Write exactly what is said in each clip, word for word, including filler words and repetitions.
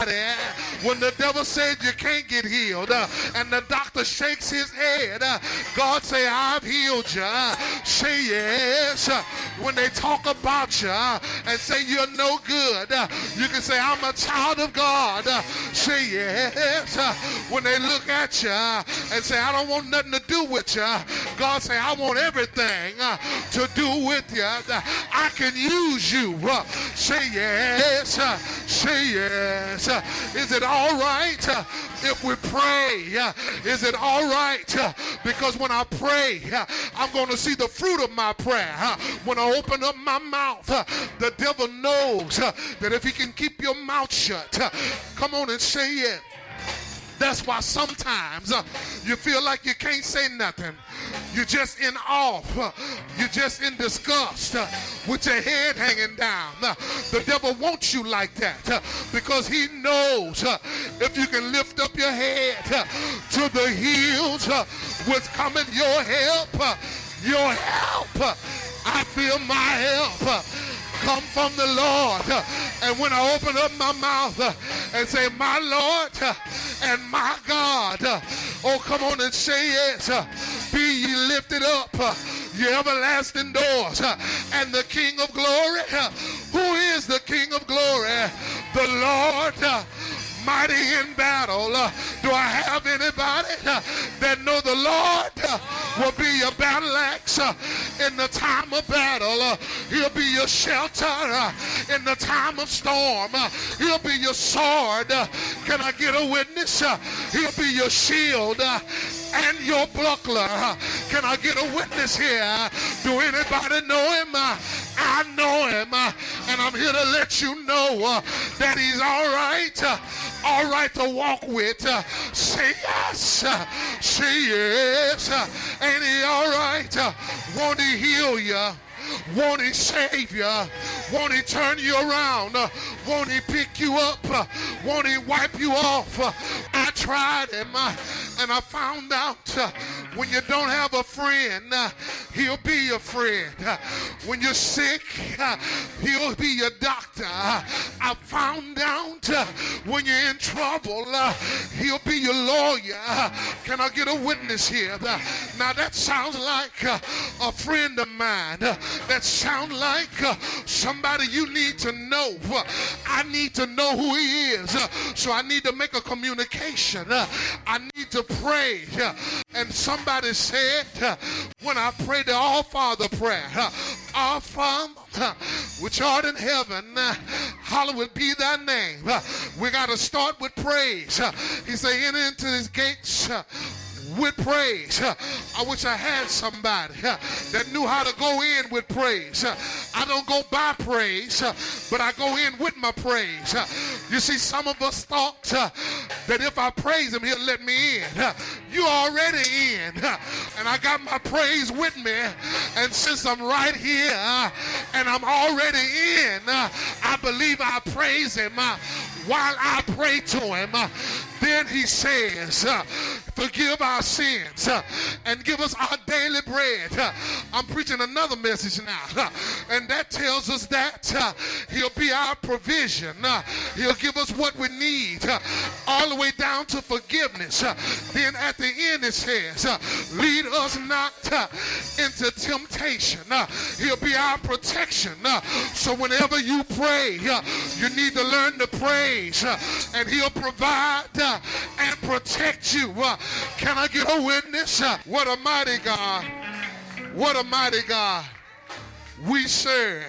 When the devil said you can't get healed, uh, and the doctor shakes his head, uh, God say, I've healed you. Uh, say yes. Uh, when they talk about you uh, and say you're no good, uh, you can say, I'm a child of God. Uh, say yes. Uh, when they look at you uh, and say, I don't want nothing to do with you, uh, God say, I want everything uh, to do with you. Uh, I can use you. Uh, say yes. Uh, say yes. Uh, is it all right uh, if we pray? Uh, is it all right? Uh, because when I pray, uh, I'm going to see the fruit of my prayer. Uh, when I open up my mouth, uh, the devil knows uh, that if he can keep your mouth shut, uh, come on and say it. That's why sometimes uh, you feel like you can't say nothing. You're just in awe. Uh, you're just in disgust uh, with your head hanging down. Uh, the devil wants you like that uh, because he knows uh, if you can lift up your head uh, to the hills, uh, what's coming, your help, uh, your help. Uh, I feel my help. Uh, come from the Lord. Uh, and when I open up my mouth uh, and say, my Lord uh, and my God, uh, oh, come on and say yes. Uh, be ye lifted up, uh, ye everlasting doors, uh, and the King of glory. Uh, who is the King of glory? The Lord. Uh, mighty in battle. Uh, do I have anybody uh, that know the Lord uh, will be your battle axe uh, in the time of battle? Uh, he'll be your shelter uh, in the time of storm. Uh, he'll be your sword. Uh, can I get a witness? Uh, he'll be your shield uh, and your buckler. Uh, can I get a witness here? Do anybody know him? Uh, I know him, uh, and I'm here to let you know uh, that he's all right. Uh, all right to walk with. Uh, say yes. Uh, say yes. Uh, ain't he all right? Uh, won't he heal you? Won't he save you? Won't he turn you around? Uh, won't he pick you up? Uh, won't he wipe you off? Uh, I tried him uh, and I found out uh, when you don't have a friend, uh, he'll be your friend. Uh, when you're sick, uh, he'll be your doctor. Uh, I found out uh, when you're in trouble, uh, he'll be your lawyer. Uh, can I get a witness here? Uh, now that sounds like uh, a friend of mine. Uh, that sound like uh, somebody you need to know. Uh, I need to know who he is. Uh, so I need to make a communication. Uh, I need to pray. Uh, and somebody said, uh, when I pray the All Father prayer, uh, Our Father, uh, which art in heaven, uh, hallowed be thy name. Uh, we got to start with praise. Uh, he said, enter into his gates uh, with praise. Uh, I wish I had somebody uh, that knew how to go in with praise. Uh, I don't go by praise, uh, but I go in with my praise. Uh, you see, some of us thought uh, that if I praise him, he'll let me in. Uh, you already in. Uh, and I got my praise with me. And since I'm right here uh, and I'm already in, uh, I believe I praise him uh, while I pray to him. Uh, then he says, uh, forgive our sins uh, and give us our daily bread. Uh, I'm preaching another message now. Uh, and that tells us that uh, he'll be our provision. Uh, he'll give us what we need uh, all the way down to forgiveness. Uh, then at the end it says, uh, lead us not uh, into temptation. Uh, he'll be our protection. Uh, so whenever you pray, uh, you need to learn to praise. Uh, and he'll provide uh, and protect you. Uh, can I get a witness? Uh, what a mighty God. What a mighty God we serve.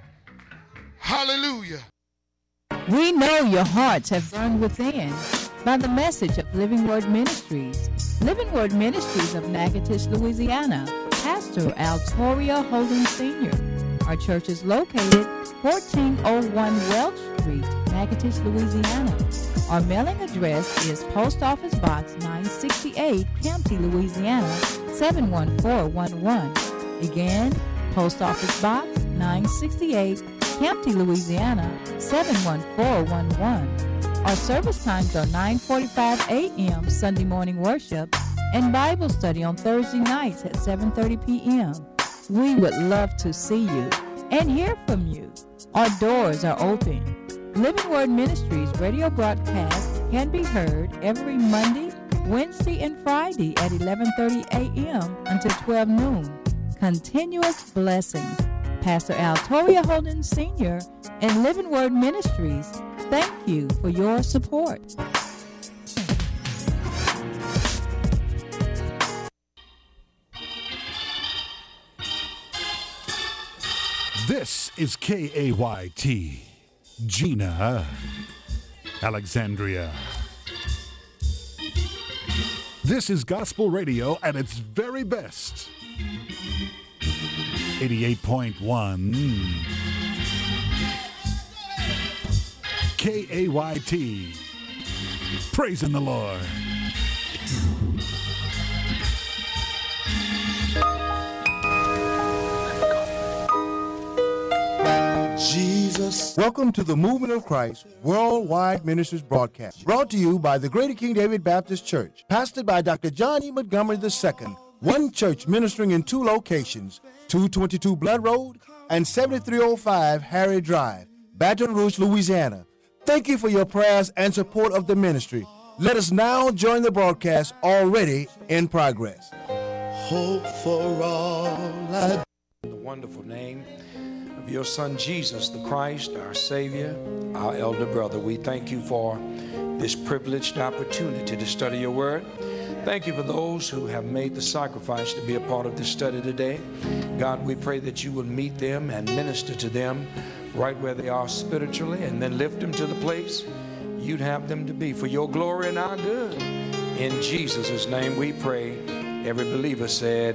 Hallelujah. We know your hearts have burned within by the message of Living Word Ministries. Living Word Ministries of Natchitoches, Louisiana. Pastor Altoria Holden Senior Our church is located fourteen oh one Welch Street, Natchitoches, Louisiana. Our mailing address is Post Office Box nine sixty-eight, Campty, Louisiana, seven one four one one. Again, Post Office Box nine sixty-eight, Campty, Louisiana, seven one four one one. Our service times are nine forty-five a.m. Sunday morning worship and Bible study on Thursday nights at seven thirty p.m. We would love to see you and hear from you. Our doors are open. Living Word Ministries radio broadcast can be heard every Monday, Wednesday, and Friday at eleven thirty a.m. until twelve noon. Continuous blessings. Pastor Al Toria Holden Senior and Living Word Ministries, thank you for your support. This is K A Y T, Gina, Alexandria. This is gospel radio at its very best. eighty-eight point one K A Y T, praising the Lord. Jesus. Welcome to the Movement of Christ Worldwide Ministries broadcast, brought to you by the Greater King David Baptist Church, pastored by Doctor John E. Montgomery the Second. One church ministering in two locations, two twenty-two Blood Road and seventy-three oh five Harry Drive, Baton Rouge, Louisiana. Thank you for your prayers and support of the ministry. Let us now join the broadcast already in progress. Hope for all I... In the wonderful name of your Son Jesus the Christ, our Savior, our elder brother, we thank you for this privileged opportunity to study your word. Thank you for those who have made the sacrifice to be a part of this study today. God, we pray that you will meet them and minister to them right where they are spiritually, and then lift them to the place you'd have them to be for your glory and our good. In Jesus' name we pray. Every believer said,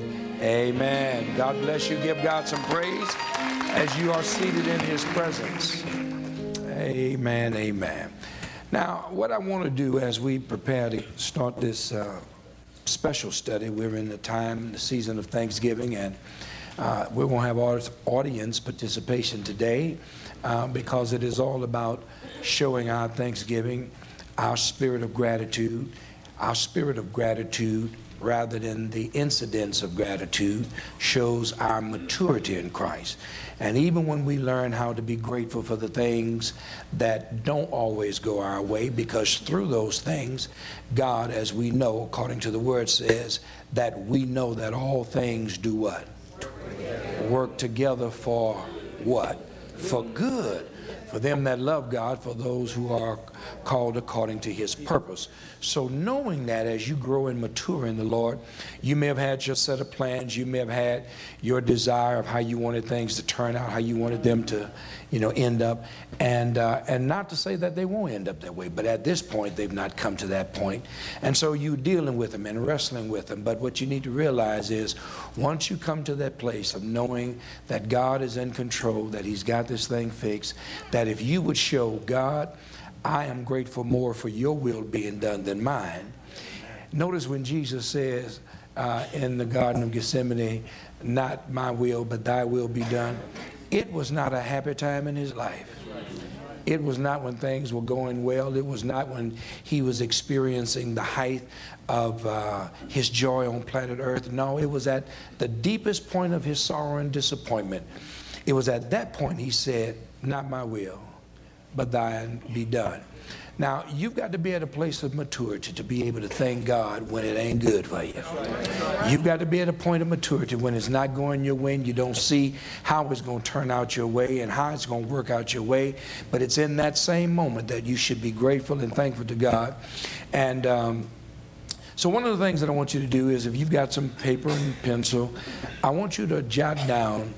amen. God bless you. Give God some praise as you are seated in his presence. Amen, amen. Now, what I want to do as we prepare to start this uh, special study, we're in the time, the season of Thanksgiving, and uh, we're going to have our audience participation today uh, because it is all about showing our thanksgiving, our spirit of gratitude, our spirit of gratitude rather than the incidents of gratitude shows our maturity in Christ. And even when we learn how to be grateful for the things that don't always go our way, because through those things, God, as we know, according to the word, says that we know that all things do what? Work together for what? For good. For them that love God, for those who are called according to his purpose. So knowing that as you grow and mature in the Lord, you may have had your set of plans, you may have had your desire of how you wanted things to turn out, how you wanted them to, you know, end up. And, uh, and not to say that they won't end up that way, but at this point, they've not come to that point. And so you're dealing with them and wrestling with them. But what you need to realize is once you come to that place of knowing that God is in control, that he's got this thing fixed, that if you would show God, I am grateful more for your will being done than mine. Notice when Jesus says uh, in the Garden of Gethsemane, not my will, but thy will be done. It was not a happy time in his life. It was not when things were going well. It was not when he was experiencing the height of uh, his joy on planet Earth. No, it was at the deepest point of his sorrow and disappointment. It was at that point he said, not my will, but thine be done. Now, you've got to be at a place of maturity to be able to thank God when it ain't good for you. You've got to be at a point of maturity when it's not going your way and you don't see how it's going to turn out your way and how it's going to work out your way. But it's in that same moment that you should be grateful and thankful to God. And um, so one of the things that I want you to do is, if you've got some paper and pencil, I want you to jot down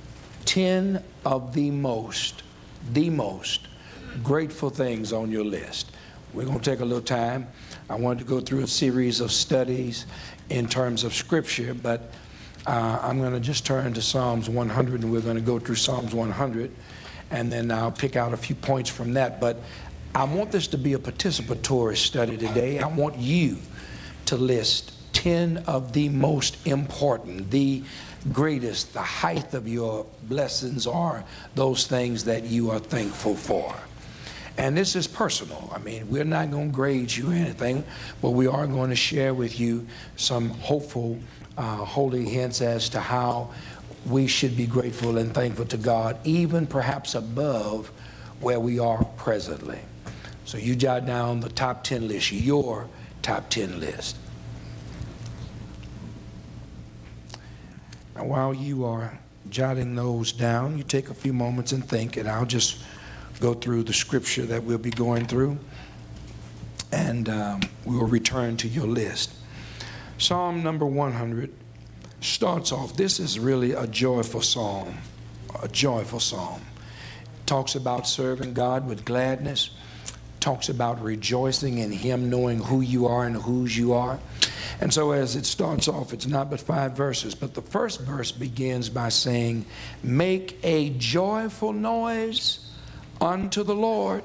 ten of the most, the most grateful things on your list. We're going to take a little time. I wanted to go through a series of studies in terms of scripture, but uh, I'm going to just turn to Psalms one hundred, and we're going to go through Psalms one hundred, and then I'll pick out a few points from that. But I want this to be a participatory study today. I want you to list ten of the most important, the greatest, the height of your blessings are those things that you are thankful for. And this is personal. I mean, we're not going to grade you or anything, but we are going to share with you some hopeful, uh, holy hints as to how we should be grateful and thankful to God, even perhaps above where we are presently. So you jot down the top ten list, your top ten list. Now, while you are jotting those down, you take a few moments and think, and I'll just go through the scripture that we'll be going through, and um, we will return to your list. Psalm number one hundred starts off, this is really a joyful psalm, a joyful psalm. It talks about serving God with gladness, talks about rejoicing in Him, knowing who you are and whose you are. And so as it starts off, it's not but five verses, but the first verse begins by saying, make a joyful noise unto the Lord,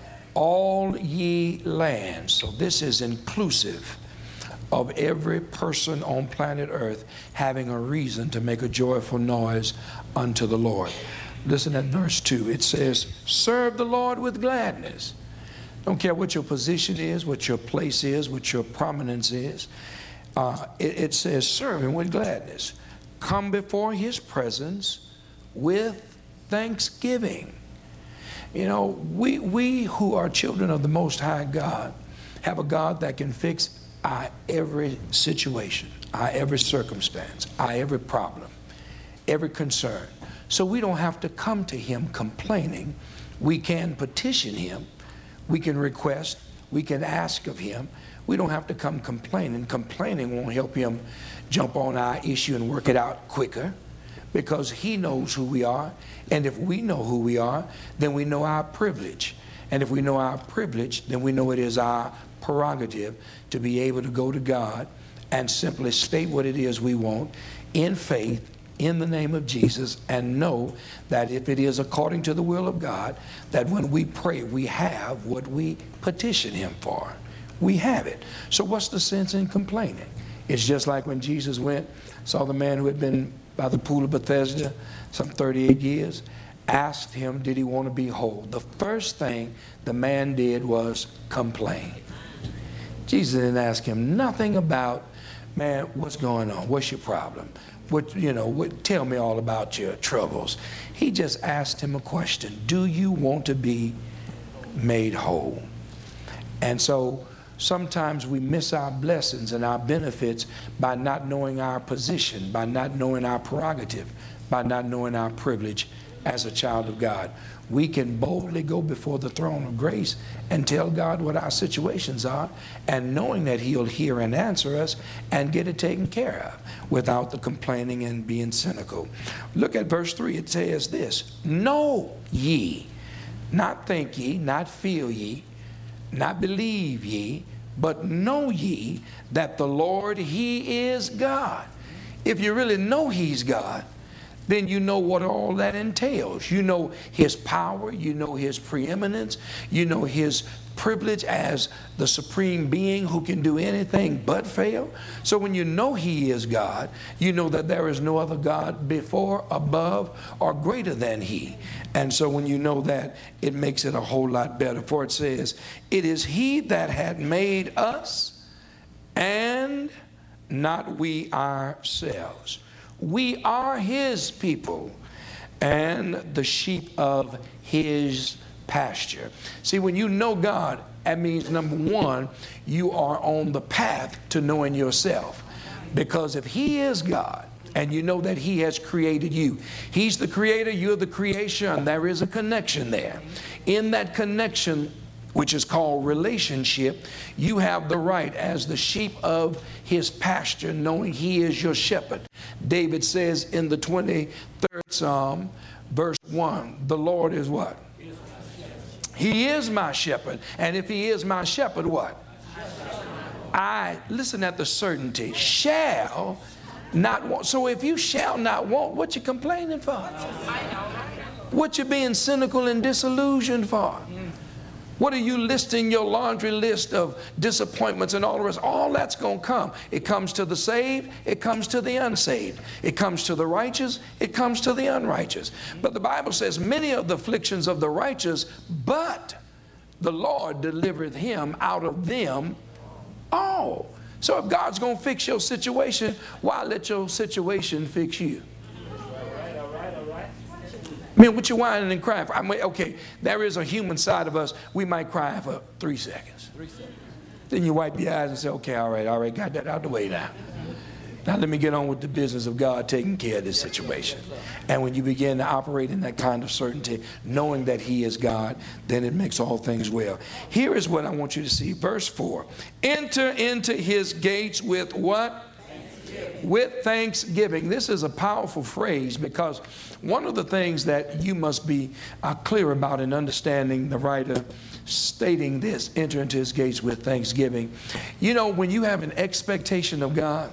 all ye lands. So this is inclusive of every person on planet Earth having a reason to make a joyful noise unto the Lord. Listen at verse two. It says, serve the Lord with gladness. Don't care what your position is, what your place is, what your prominence is. Uh, it, it says, serve Him with gladness. Come before His presence with thanksgiving. You know, we, we who are children of the Most High God have a God that can fix our every situation, our every circumstance, our every problem, every concern. So we don't have to come to Him complaining. We can petition Him. We can request. We can ask of Him. We don't have to come complaining. Complaining won't help Him jump on our issue and work it out quicker, because He knows who we are. And if we know who we are, then we know our privilege. And if we know our privilege, then we know it is our prerogative to be able to go to God and simply state what it is we want in faith, in the name of Jesus, and know that if it is according to the will of God, that when we pray, we have what we petition Him for. We have it. So what's the sense in complaining? It's just like when Jesus went, saw the man who had been by the pool of Bethesda some thirty-eight years, asked him, did he want to be whole? The first thing the man did was complain. Jesus didn't ask him nothing about, man, what's going on? What's your problem? What, you know, what, tell me all about your troubles. He just asked him a question. Do you want to be made whole? And so sometimes we miss our blessings and our benefits by not knowing our position, by not knowing our prerogative, by not knowing our privilege as a child of God. We can boldly go before the throne of grace and tell God what our situations are, and knowing that He'll hear and answer us and get it taken care of without the complaining and being cynical. Look at verse three. It says this, know ye, not think ye, not feel ye, not believe ye, but know ye that the Lord, He is God. If you really know He's God, then you know what all that entails. You know His power, you know His preeminence, you know His privilege as the supreme being who can do anything but fail. So when you know He is God, you know that there is no other God before, above, or greater than He. And so when you know that, it makes it a whole lot better. For it says, it is He that had made us, and not we ourselves. We are His people and the sheep of His pasture. See, when you know God, that means, number one, you are on the path to knowing yourself. Because if He is God, and you know that He has created you, He's the creator, you're the creation, there is a connection there. In that connection, which is called relationship, you have the right as the sheep of His pasture, knowing He is your shepherd. David says in the twenty-third Psalm, verse one, the Lord is what? He is my shepherd. And if He is my shepherd, what? I, listen at the certainty, shall not want. So if you shall not want, what you complaining for? What you being cynical and disillusioned for? What are you listing your laundry list of disappointments and all the rest? All that's going to come. It comes to the saved. It comes to the unsaved. It comes to the righteous. It comes to the unrighteous. But the Bible says, many of the afflictions of the righteous, but the Lord delivereth him out of them all. So if God's going to fix your situation, why let your situation fix you? Man, what you whining and crying for? I mean, okay, there is a human side of us. We might cry for three seconds. Three seconds. Then you wipe your eyes and say, okay, all right, all right, got that out the way now. Now let me get on with the business of God taking care of this situation. And when you begin to operate in that kind of certainty, knowing that he is God, then it makes all things well. Here is what I want you to see. Verse four. Enter into his gates with what? With thanksgiving. This is a powerful phrase, because one of the things that you must be uh, clear about in understanding the writer stating this, enter into his gates with thanksgiving. You know, when you have an expectation of God,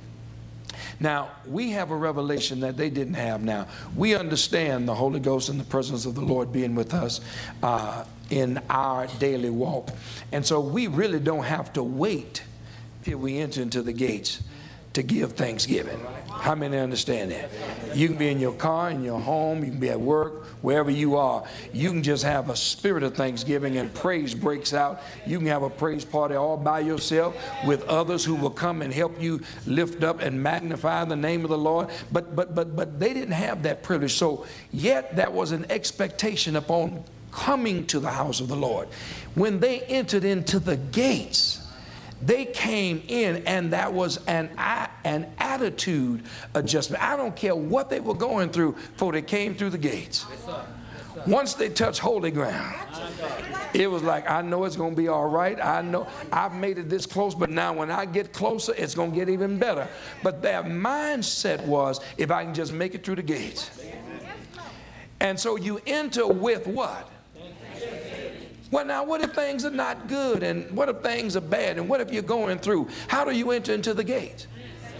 now, we have a revelation that they didn't have now. We understand the Holy Ghost and the presence of the Lord being with us uh, in our daily walk. And so we really don't have to wait till we enter into the gates to give thanksgiving. How many understand that? You can be in your car, in your home, you can be at work, wherever you are. You can just have a spirit of thanksgiving and praise breaks out. You can have a praise party all by yourself with others who will come and help you lift up and magnify the name of the Lord. But but but but they didn't have that privilege. So yet that was an expectation upon coming to the house of the Lord. When they entered into the gates, they came in, and that was an, an attitude adjustment. I don't care what they were going through before they came through the gates. Once they touched holy ground, it was like, I know it's going to be all right. I know I've made it this close, but now when I get closer, it's going to get even better. But their mindset was, if I can just make it through the gates. And so you enter with what? Well, now, what if things are not good? And what if things are bad? And what if you're going through? How do you enter into the gates?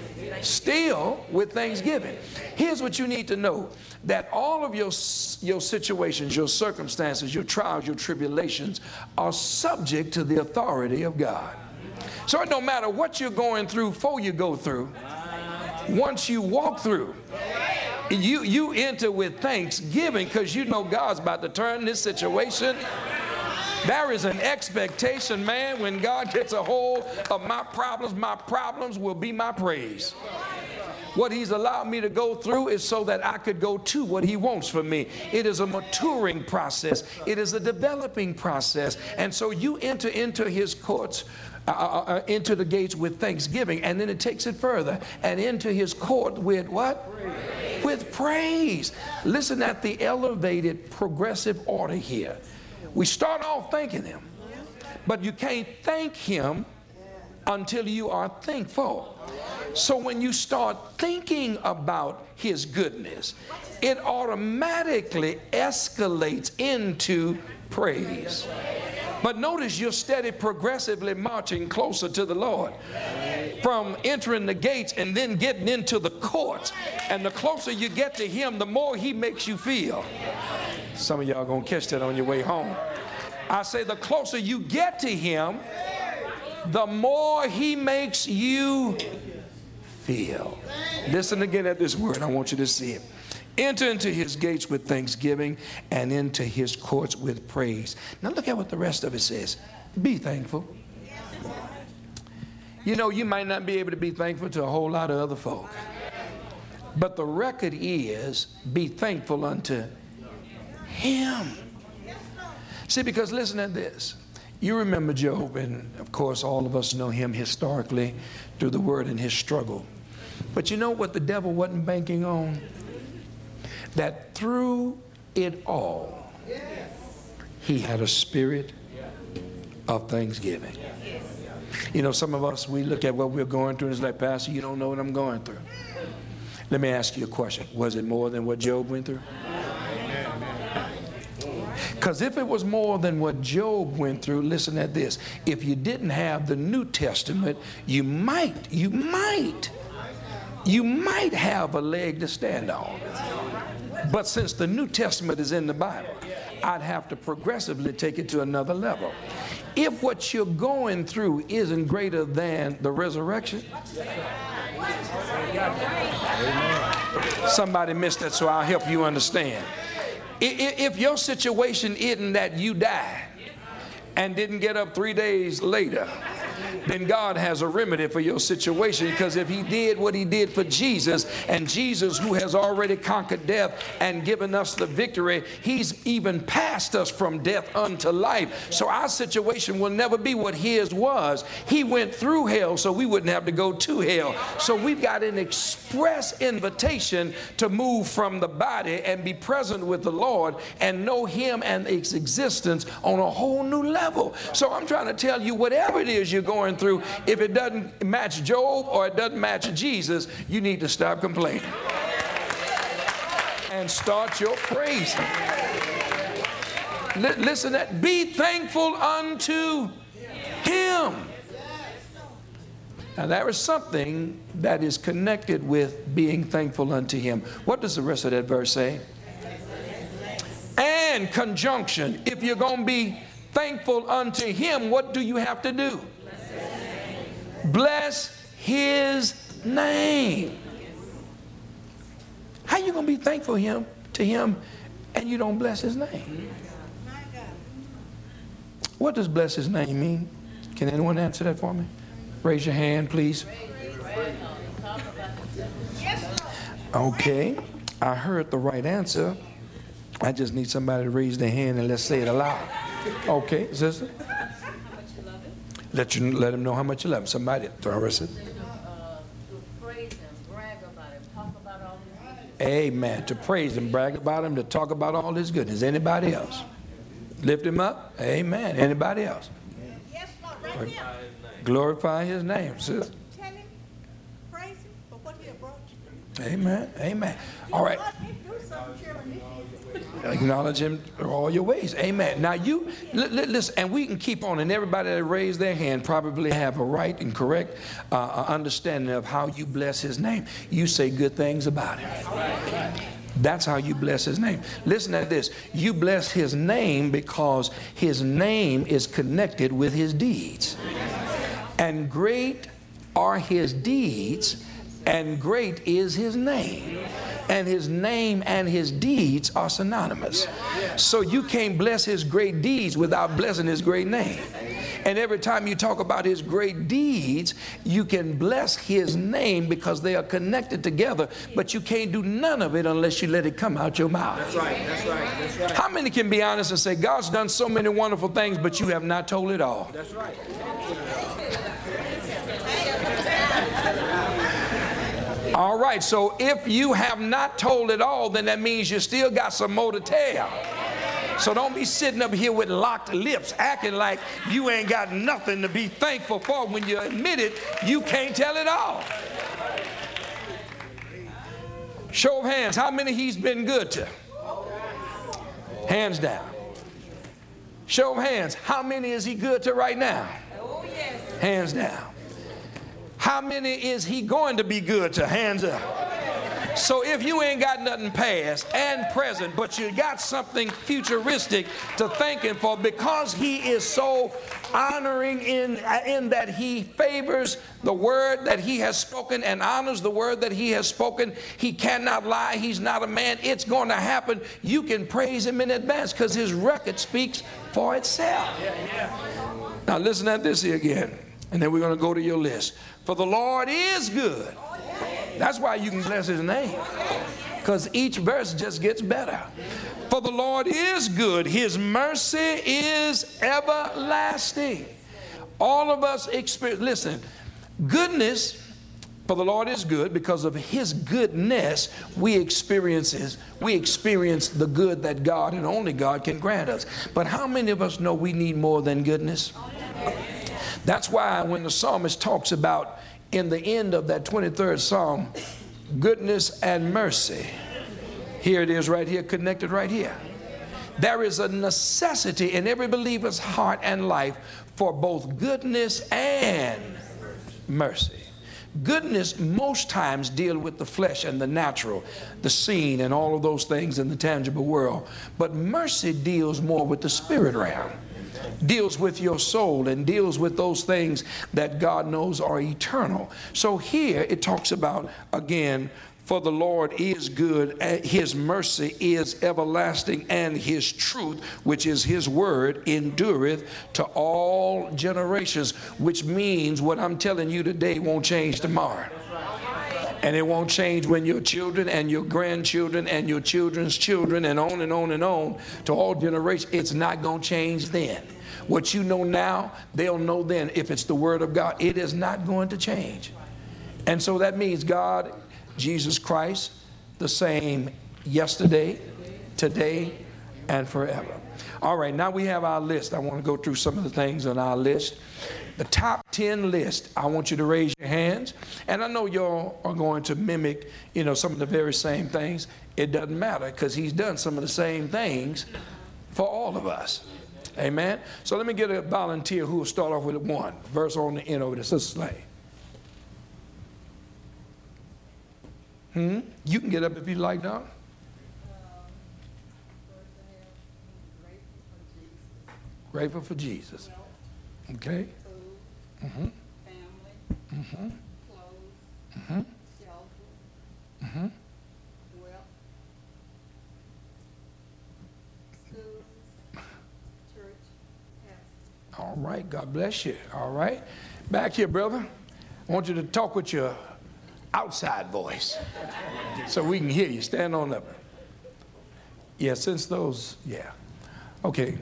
Still with thanksgiving. Here's what you need to know, that all of your, your situations, your circumstances, your trials, your tribulations are subject to the authority of God. So it don't matter what you're going through before you go through. Once you walk through, you, you enter with thanksgiving, because you know God's about to turn this situation. There is an expectation, man, when God gets a hold of my problems, my problems will be my praise. What he's allowed me to go through is so that I could go to what he wants for me. It is a maturing process. It is a developing process. And so you enter into his courts, uh, uh, into the gates with thanksgiving, and then it takes it further, and into his court with what? Praise. With praise. Listen at the elevated progressive order here. We start off thanking him, but you can't thank him until you are thankful. So when you start thinking about his goodness, it automatically escalates into praise. But notice you're steady progressively marching closer to the Lord, from entering the gates and then getting into the courts. And the closer you get to him, the more he makes you feel. Some of y'all gonna catch that on your way home. I say the closer you get to him, the more he makes you feel. Listen again at this word. I want you to see it. Enter into his gates with thanksgiving and into his courts with praise. Now look at what the rest of it says. Be thankful. You know, you might not be able to be thankful to a whole lot of other folk, but the record is, be thankful unto him. See, because listen to this. You remember Job, and of course all of us know him historically through the word and his struggle. But you know what the devil wasn't banking on? That through it all, he had a spirit of thanksgiving. You know, some of us, we look at what we're going through and it's like, Pastor, you don't know what I'm going through. Let me ask you a question. Was it more than what Job went through? Because if it was more than what Job went through, listen at this. If you didn't have the New Testament, you might, you might, you might have a leg to stand on. But since the New Testament is in the Bible, I'd have to progressively take it to another level. If what you're going through isn't greater than the resurrection, somebody missed that, so I'll help you understand. If your situation isn't that you died and didn't get up three days later then God has a remedy for your situation, because if he did what he did for Jesus, and Jesus, who has already conquered death and given us the victory, he's even passed us from death unto life. So our situation will never be what his was. He went through hell so we wouldn't have to go to hell. So we've got an express invitation to move from the body and be present with the Lord and know him and its existence on a whole new level. So I'm trying to tell you, whatever it is you're going through, if it doesn't match Job or it doesn't match Jesus, you need to stop complaining and start your praising. L- listen, that be thankful unto him. Now there is something that is connected with being thankful unto him. What does the rest of that verse say? And conjunction. If you're going to be thankful unto him, what do you have to do? Bless his name. How you going to be thankful him to him and you don't bless his name? What does bless his name mean? Can anyone answer that for me? Raise your hand, please. Okay, I heard the right answer. I just need somebody to raise their hand and let's say it aloud. Okay, sister. Let you let him know how much you love him. Somebody, Doris. Amen. To praise him, brag about him, to talk about all his goodness. Anybody else? Lift him up. Amen. Anybody else? Yes, Lord, right here. Glorify his name, sis. Tell him, praise him for what he brought you. Amen. Amen. All right. Acknowledge him for all your ways. Amen. Now you, li- li- listen, and we can keep on, and everybody that raised their hand probably have a right and correct uh, understanding of how you bless his name. You say good things about him. That's how you bless his name. Listen to this. You bless his name because his name is connected with his deeds. And great are his deeds, and great is his name. And his name and his deeds are synonymous. So you can't bless his great deeds without blessing his great name. And every time you talk about his great deeds, you can bless his name because they are connected together, but you can't do none of it unless you let it come out your mouth. That's right, that's right, that's right. How many can be honest and say, God's done so many wonderful things, but you have not told it all? That's right. All right, so if you have not told it all, then that means you still got some more to tell. So don't be sitting up here with locked lips acting like you ain't got nothing to be thankful for when you admit it, you can't tell it all. Show of hands, how many he's been good to? Hands down. Show of hands, how many is he good to right now? Hands down. How many is he going to be good to? Hands up. So if you ain't got nothing past and present, but you got something futuristic to thank him for, because he is so honoring in, in that he favors the word that he has spoken and honors the word that he has spoken. He cannot lie. He's not a man. It's going to happen. You can praise him in advance because his record speaks for itself. Now listen at this here again, and then we're going to go to your list. For the Lord is good. That's why you can bless his name, because each verse just gets better. For the Lord is good. His mercy is everlasting. All of us experience, listen, goodness, for the Lord is good. Because of his goodness, we experiences, we experience the good that God and only God can grant us. But how many of us know we need more than goodness? That's why when the psalmist talks about, in the end of that twenty-third Psalm, goodness and mercy, here it is right here, connected right here. There is a necessity in every believer's heart and life for both goodness and mercy. Goodness most times deal with the flesh and the natural, the seen and all of those things in the tangible world. But mercy deals more with the spirit realm. Deals with your soul and deals with those things that God knows are eternal. So here it talks about, again, For the Lord is good, and his mercy is everlasting, and his truth, which is his word, endureth to all generations. Which means what I'm telling you today won't change tomorrow. And it won't change when your children and your grandchildren and your children's children and on and on and on to all generations. It's not going to change then. What you know now, they'll know then. If it's the word of God, it is not going to change. And so that means God, Jesus Christ, the same yesterday, today, and forever. All right, now we have our list. I want to go through some of the things on our list. The top ten list, I want you to raise your hands. And I know y'all are going to mimic, you know, some of the very same things. It doesn't matter because he's done some of the same things for all of us. Amen. So let me get a volunteer who will start off with one. Verse on the end over there. Sister Slay. Hmm? You can get up if you like, dog. Grateful for Jesus. Okay. Mm-hmm. Mm-hmm. Mm-hmm. Mm-hmm. All right. God bless you. All right. Back here, brother. I want you to talk with your outside voice so we can hear you. Stand on up. Yeah, since those, yeah. Okay.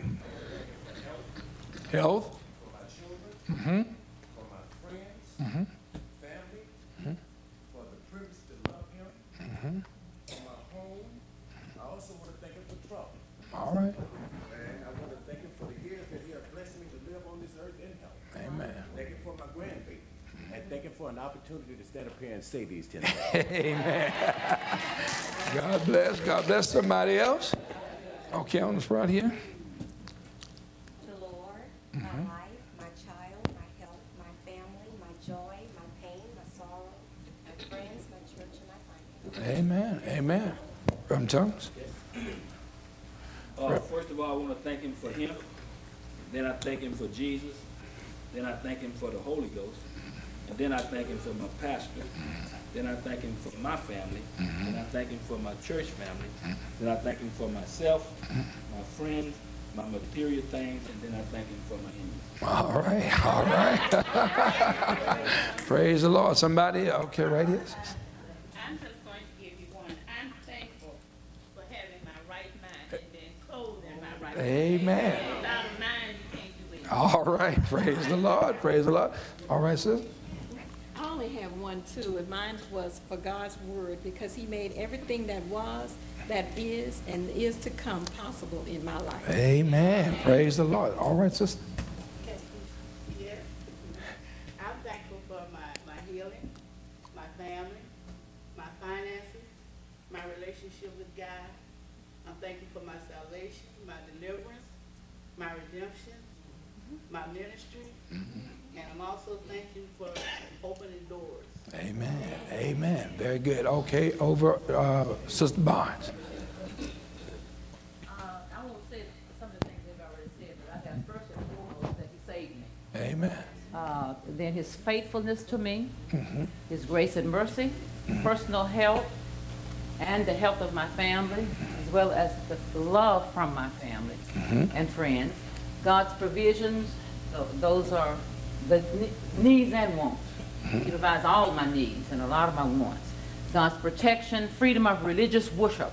Health. Mm-hmm. For my friends, Mm-hmm. family, Mm-hmm. for the privilege to love him, Mm-hmm. for my home. I also want to thank him for trouble. All right. And I want to thank him for the years that he has blessed me to live on this earth in health. Amen. Thank him for my grandbaby. And thank him for an opportunity to stand up here and say these ten things. Amen. God bless. God bless somebody else. Okay, on the front here. The Lord, Mm-hmm. my life, my child, my health, my family, my joy, my pain, my sorrow, my friends, my church, and my finances. Amen. Amen. From tongues. Uh, first of all, I want to thank him for him. Then I thank him for Jesus. Then I thank him for the Holy Ghost. And then I thank him for my pastor. Then I thank him for my family. Then I thank him for my church family. Then I thank him for myself, my friends, my material things, and then I thank him for my enemies. All right. All right. Praise the Lord. Somebody? Okay, right here. I'm just going to give you one. I'm thankful for having my right mind and then clothed in my right mind. Amen. Without a mind, you can't do it. All right. Praise the Lord. Praise the Lord. All right, sis. I only have one too, and mine was for God's word, because he made everything that was, that is, and is to come possible in my life. Amen. Praise the Lord. All right, sister. Yes. I'm thankful for my, my healing, my family, my finances, my relationship with God. I'm thankful for my salvation, my deliverance, my redemption, my ministry, and I'm also thanking for opening doors. Amen. Amen. Very good. Okay, over uh, Sister Barnes. Uh, I won't say some of the things they've already said, but I got first and foremost that he saved me. Amen. Uh, then his faithfulness to me, Mm-hmm. his grace and mercy, personal health, and the health of my family, as well as the love from my family Mm-hmm. and friends. God's provisions, tho- those are the ne- needs and wants. He provides all of my needs and a lot of my wants. God's protection, freedom of religious worship,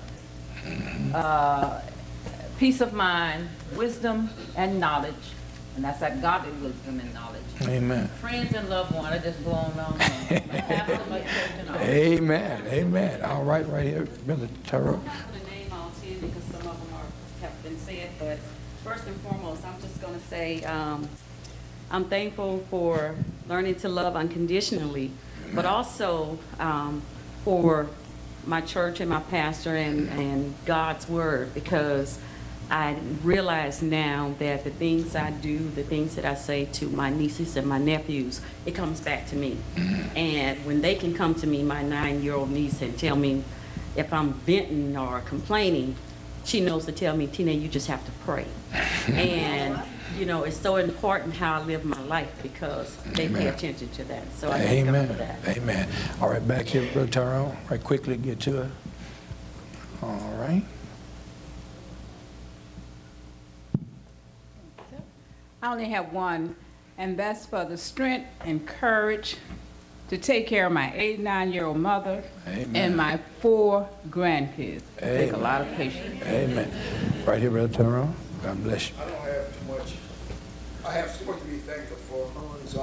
uh, peace of mind, wisdom and knowledge, and that's that godly wisdom and knowledge. Amen. Friends and loved ones, I just go on and on. My pastor, my church, and all. Amen. Amen. All right, right here, Brother Terrell. I'm not going to name all ten because some of them are, have been said, but first and foremost, I'm just going to say um, I'm thankful for learning to love unconditionally, but also um, for my church and my pastor and, and God's word, because I realize now that the things I do, the things that I say to my nieces and my nephews, it comes back to me. And when they can come to me, my nine-year-old niece, and tell me if I'm venting or complaining, she knows to tell me, Tina, you just have to pray. And, you know, it's so important how I live my life because they Amen. Pay attention to that. So I thank Amen. God for that. Amen. All right, back here, Brother Tyrone. Right, quickly get to it. All right. I only have one, and that's for the strength and courage to take care of my eighty-nine-year-old mother Amen. And my four grandkids. It takes a lot of patience. Amen. Right here, Brother Tyrone. God bless you. I don't have too much. I have so much to be thankful for.